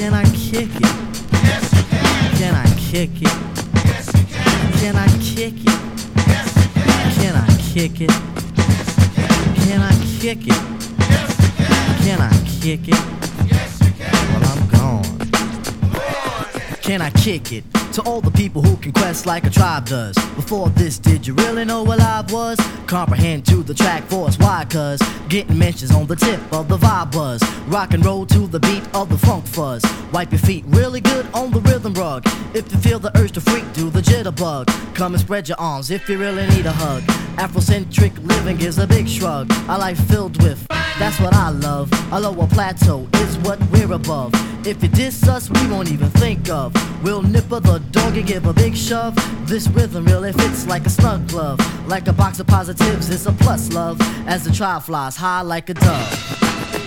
Can I kick it? Yes, you can. Can I kick it? Yes, you can. Can I kick it? Yes, you can. Can I kick it? Yes, you can. Can I kick it? Yes, you can. Can I kick it? Yes, you can. Well, I'm gone. Go on. Can I kick it? To all the people who can quest like a tribe does. Before this, did you really know what I was? Comprehend to the track force, why? Cause getting mentions on the tip of the vibe buzz. Rock and roll to the beat of the funk fuzz. Wipe your feet really good on the rhythm rug. If you feel the urge to freak, do the jitterbug. Come and spread your arms if you really need a hug. Afrocentric living is a big shrug. A life filled with, that's what I love. A lower plateau is what we're above. If you diss us, we won't even think of. We'll nipper the dog and give a big shove. This rhythm really fits like a snug glove. Like a box of positives, it's a plus love. As the tribe flies high like a dove.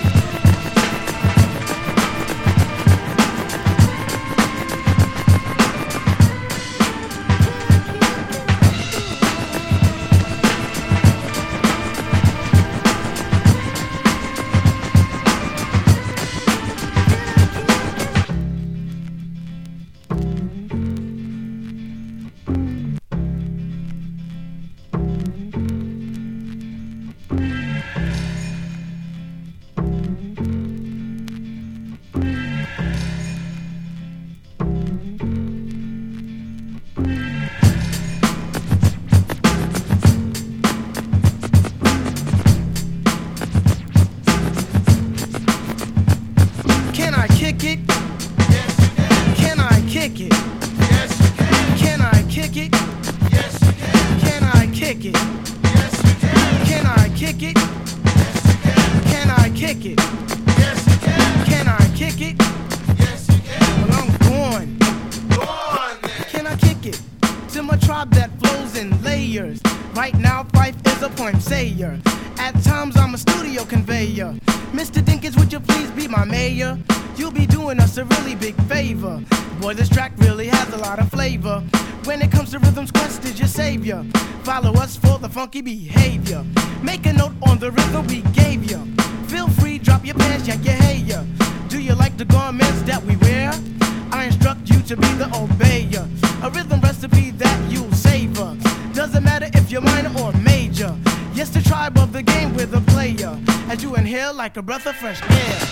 Kick it? Yes, you can. Can I kick it? Yes, you can. Can I kick it? Yes, you can. Can I kick it? Yes, you can. Can I kick it? Yes, you can. Can I kick it? Yes, you can. Can I kick it? Yes, you can. Well, I'm going. Go on then. Can I kick it? To my tribe that flows in layers. Right now, Fife is a point sayer. At times, I'm a studio conveyor. Mr. Dinkins, would you please be my mayor? You'll be doing us a really big favor. Boy, this track really has a lot of flavor. When it comes to rhythms, Quest is your savior. Follow us for the funky behavior. Make a note on the rhythm we gave you. Feel free, drop your pants, check your hair. Do you like the garments that we wear? I instruct you to be the obeyer. A rhythm recipe that you'll savor. Doesn't matter if you're minor or major. Yes, the tribe of the game with a player. As you inhale like a breath of fresh air.